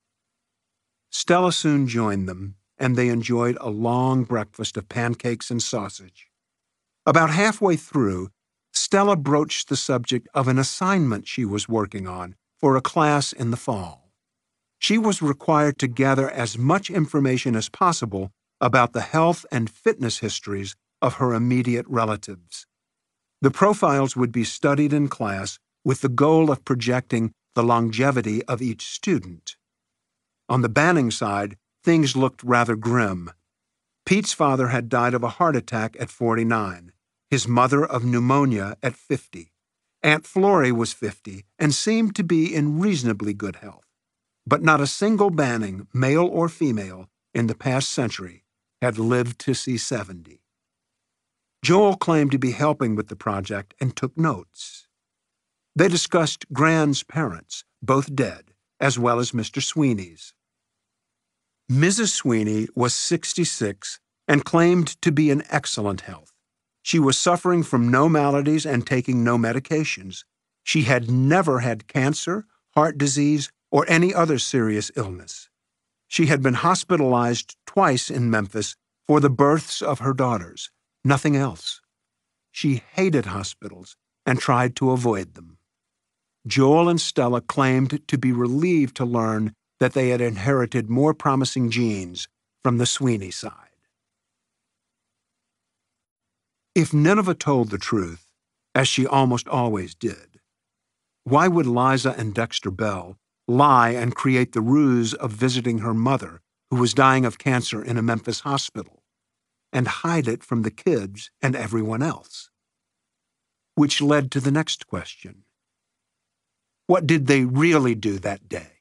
Stella soon joined them, and they enjoyed a long breakfast of pancakes and sausage. About halfway through, Stella broached the subject of an assignment she was working on for a class in the fall. She was required to gather as much information as possible about the health and fitness histories of her immediate relatives. The profiles would be studied in class with the goal of projecting the longevity of each student. On the Banning side, things looked rather grim. Pete's father had died of a heart attack at forty-nine, his mother of pneumonia at fifty. Aunt Florrie was fifty and seemed to be in reasonably good health. But not a single Banning, male or female, in the past century had lived to see seventy. Joel claimed to be helping with the project and took notes. They discussed Gran's parents, both dead, as well as Mister Sweeney's. Missus Sweeney was sixty-six and claimed to be in excellent health. She was suffering from no maladies and taking no medications. She had never had cancer, heart disease, or any other serious illness. She had been hospitalized twice in Memphis for the births of her daughters, nothing else. She hated hospitals and tried to avoid them. Joel and Stella claimed to be relieved to learn that they had inherited more promising genes from the Sweeney side. If Nineveh told the truth, as she almost always did, why would Liza and Dexter Bell lie and create the ruse of visiting her mother, who was dying of cancer in a Memphis hospital, and hide it from the kids and everyone else? Which led to the next question. What did they really do that day?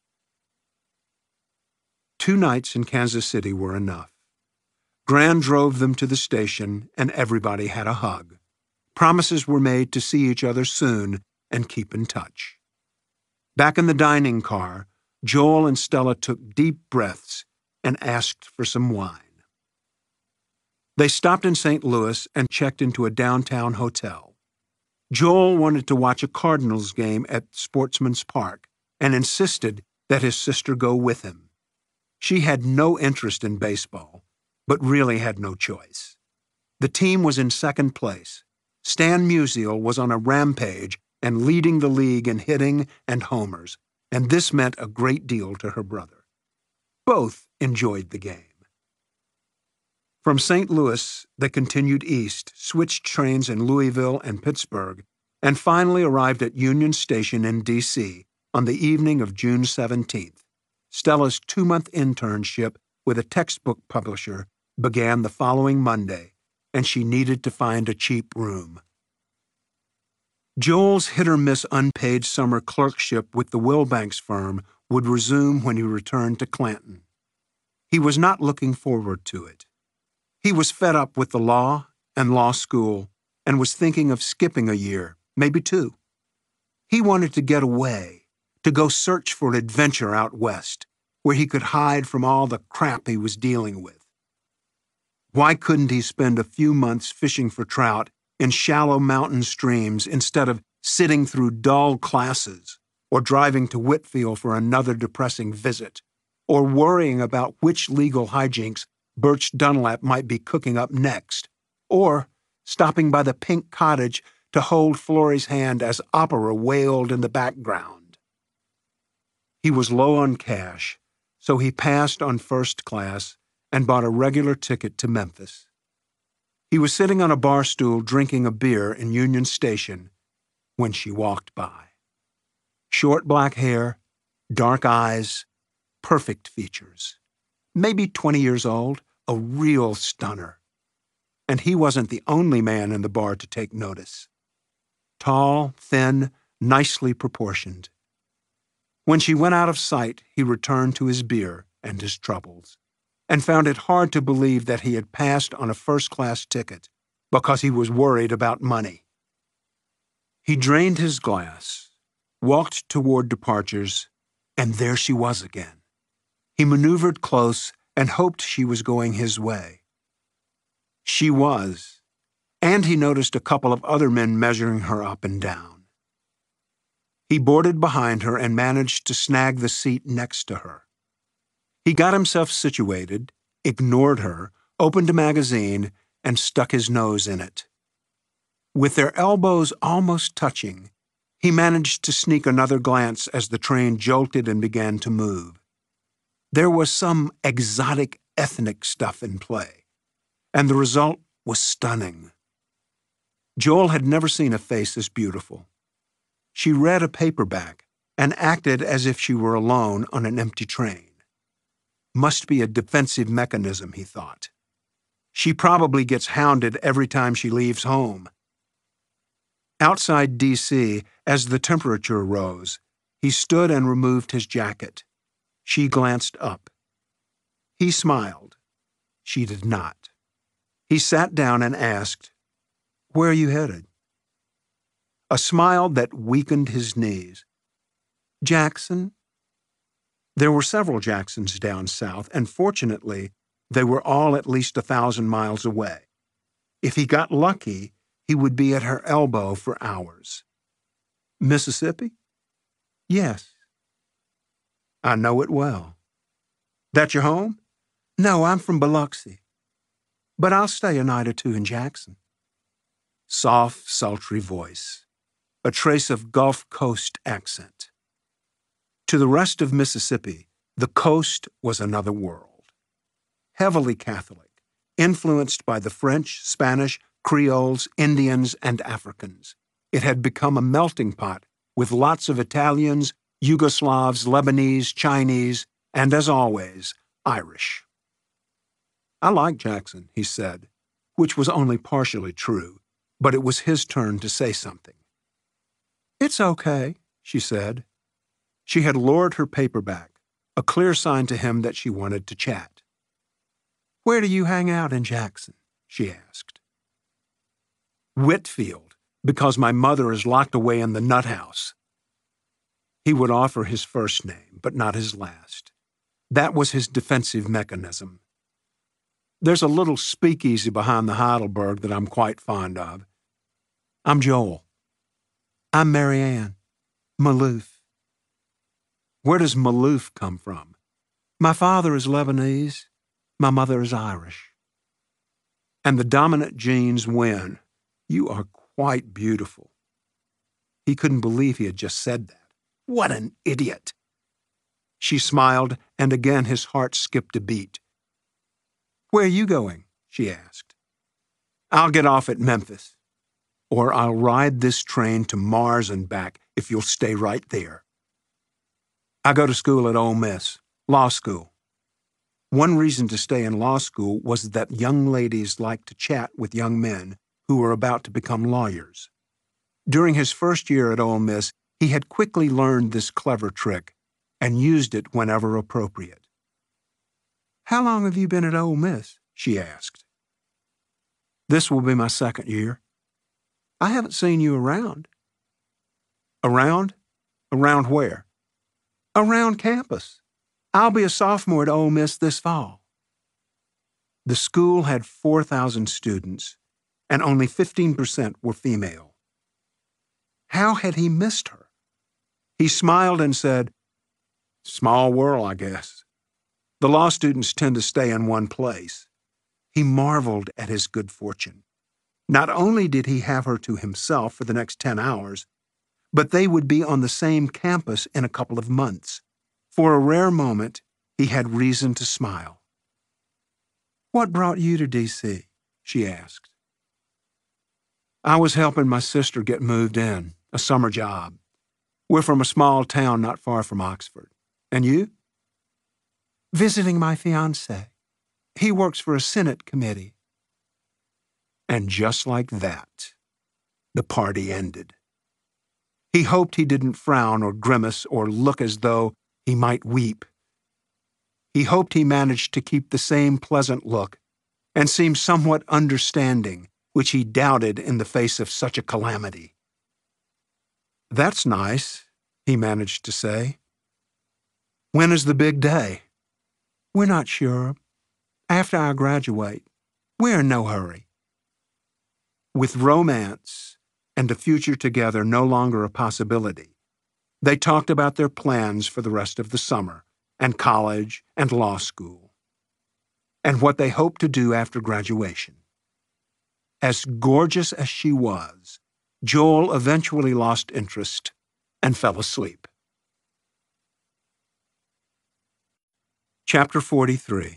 Two nights in Kansas City were enough. Gran drove them to the station, and everybody had a hug. Promises were made to see each other soon and keep in touch. Back in the dining car, Joel and Stella took deep breaths and asked for some wine. They stopped in Saint Louis and checked into a downtown hotel. Joel wanted to watch a Cardinals game at Sportsman's Park and insisted that his sister go with him. She had no interest in baseball, but really had no choice. The team was in second place. Stan Musial was on a rampage and leading the league in hitting and homers, and this meant a great deal to her brother. Both enjoyed the game. From Saint Louis, they continued east, switched trains in Louisville and Pittsburgh, and finally arrived at Union Station in D C on the evening of June seventeenth. Stella's two-month internship with a textbook publisher began the following Monday, and she needed to find a cheap room. Joel's hit-or-miss unpaid summer clerkship with the Wilbanks firm would resume when he returned to Clanton. He was not looking forward to it. He was fed up with the law and law school and was thinking of skipping a year, maybe two. He wanted to get away, to go search for an adventure out west, where he could hide from all the crap he was dealing with. Why couldn't he spend a few months fishing for trout in shallow mountain streams instead of sitting through dull classes, or driving to Whitfield for another depressing visit, or worrying about which legal hijinks Birch Dunlap might be cooking up next, or stopping by the Pink Cottage to hold Florrie's hand as opera wailed in the background? He was low on cash, so he passed on first class and bought a regular ticket to Memphis. He was sitting on a bar stool drinking a beer in Union Station when she walked by. Short black hair, dark eyes, perfect features. Maybe twenty years old, a real stunner. And he wasn't the only man in the bar to take notice. Tall, thin, nicely proportioned. When she went out of sight, he returned to his beer and his troubles, and found it hard to believe that he had passed on a first-class ticket because he was worried about money. He drained his glass, walked toward departures, and there she was again. He maneuvered close and hoped she was going his way. She was, and he noticed a couple of other men measuring her up and down. He boarded behind her and managed to snag the seat next to her. He got himself situated, ignored her, opened a magazine, and stuck his nose in it. With their elbows almost touching, he managed to sneak another glance as the train jolted and began to move. There was some exotic ethnic stuff in play, and the result was stunning. Joel had never seen a face as beautiful. She read a paperback and acted as if she were alone on an empty train. Must be a defensive mechanism, he thought. She probably gets hounded every time she leaves home. Outside D C, as the temperature rose, he stood and removed his jacket. She glanced up. He smiled. She did not. He sat down and asked, "Where are you headed?" A smile that weakened his knees. "Jackson." There were several Jacksons down south, and fortunately, they were all at least a thousand miles away. If he got lucky, he would be at her elbow for hours. "Mississippi?" "Yes." "I know it well." "That your home?" "No, I'm from Biloxi. But I'll stay a night or two in Jackson." Soft, sultry voice. A trace of Gulf Coast accent. To the rest of Mississippi, the coast was another world. Heavily Catholic, influenced by the French, Spanish, Creoles, Indians, and Africans, it had become a melting pot with lots of Italians, Yugoslavs, Lebanese, Chinese, and, as always, Irish. "I like Jackson," he said, which was only partially true, but it was his turn to say something. "It's okay," she said. She had lowered her paperback, a clear sign to him that she wanted to chat. "Where do you hang out in Jackson?" she asked. "Whitfield, because my mother is locked away in the nut house." He would offer his first name, but not his last. That was his defensive mechanism. "There's a little speakeasy behind the Heidelberg that I'm quite fond of. I'm Joel." "I'm Mary Ann. Maloof." "Where does Maloof come from?" "My father is Lebanese. My mother is Irish." "And the dominant genes win. You are quite beautiful." He couldn't believe he had just said that. What an idiot! She smiled, and again his heart skipped a beat. "Where are you going?" she asked. I'll get off at Memphis, or I'll ride this train to Mars and back if you'll stay right there. I go to school at Ole Miss, law school. One reason to stay in law school was that young ladies like to chat with young men who were about to become lawyers. During his first year at Ole Miss, he had quickly learned this clever trick and used it whenever appropriate. How long have you been at Ole Miss? She asked. This will be my second year. I haven't seen you around. Around? Around where? Around campus. I'll be a sophomore at Ole Miss this fall. The school had four thousand students, and only fifteen percent were female. How had he missed her? He smiled and said, Small world, I guess. The law students tend to stay in one place. He marveled at his good fortune. Not only did he have her to himself for the next ten hours, but they would be on the same campus in a couple of months. For a rare moment, he had reason to smile. What brought you to D C? She asked. I was helping my sister get moved in, a summer job. We're from a small town not far from Oxford. And you? Visiting my fiancé. He works for a Senate committee. And just like that, the party ended. He hoped he didn't frown or grimace or look as though he might weep. He hoped he managed to keep the same pleasant look and seem somewhat understanding, which he doubted in the face of such a calamity. That's nice, he managed to say. When is the big day? We're not sure. After I graduate. We're in no hurry. With romance and a future together no longer a possibility, they talked about their plans for the rest of the summer, and college and law school, and what they hoped to do after graduation. As gorgeous as she was, Joel eventually lost interest and fell asleep. Chapter forty-three.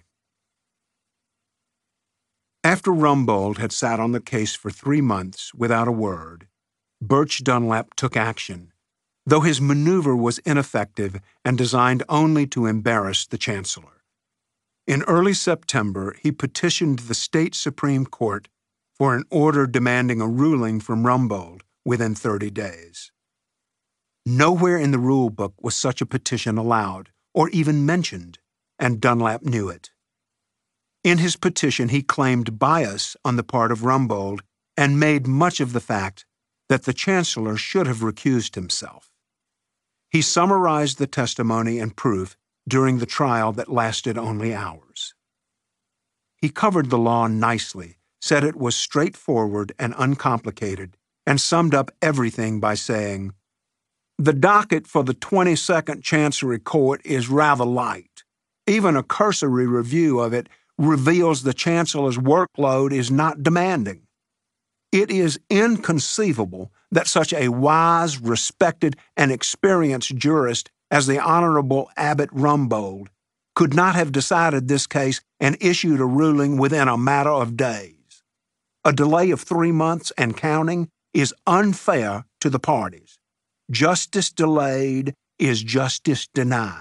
After Rumbold had sat on the case for three months without a word, Birch Dunlap took action, though his maneuver was ineffective and designed only to embarrass the chancellor. In early September, he petitioned the state Supreme Court for an order demanding a ruling from Rumbold within thirty days. Nowhere in the rule book was such a petition allowed, or even mentioned, and Dunlap knew it. In his petition, he claimed bias on the part of Rumbold and made much of the fact that the chancellor should have recused himself. He summarized the testimony and proof during the trial that lasted only hours. He covered the law nicely, said it was straightforward and uncomplicated, and summed up everything by saying, "The docket for the twenty-second Chancery Court is rather light. Even a cursory review of it reveals the chancellor's workload is not demanding. It is inconceivable that such a wise, respected, and experienced jurist as the Honorable Abbot Rumbold could not have decided this case and issued a ruling within a matter of days. A delay of three months and counting is unfair to the parties. Justice delayed is justice denied."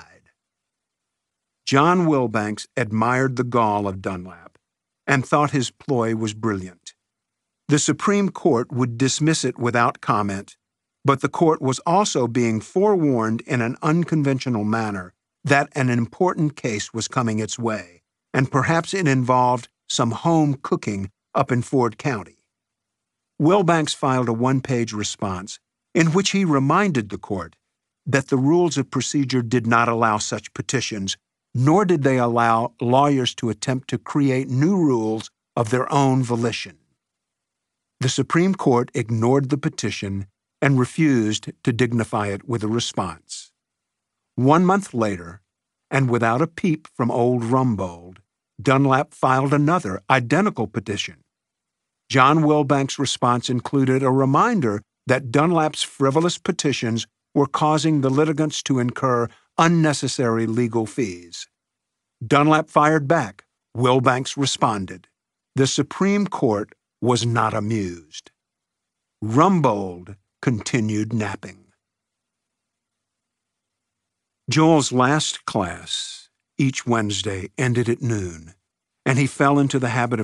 John Wilbanks admired the gall of Dunlap and thought his ploy was brilliant. The Supreme Court would dismiss it without comment, but the court was also being forewarned in an unconventional manner that an important case was coming its way, and perhaps it involved some home cooking up in Ford County. Wilbanks filed a one-page response in which he reminded the court that the rules of procedure did not allow such petitions, nor did they allow lawyers to attempt to create new rules of their own volition. The Supreme Court ignored the petition and refused to dignify it with a response. One month later, and without a peep from old Rumbold, Dunlap filed another identical petition. John Wilbanks' response included a reminder that Dunlap's frivolous petitions were causing the litigants to incur unnecessary legal fees. Dunlap fired back. Wilbanks responded. The Supreme Court was not amused. Rumbold continued napping. Joel's last class, each Wednesday, ended at noon, and he fell into the habit of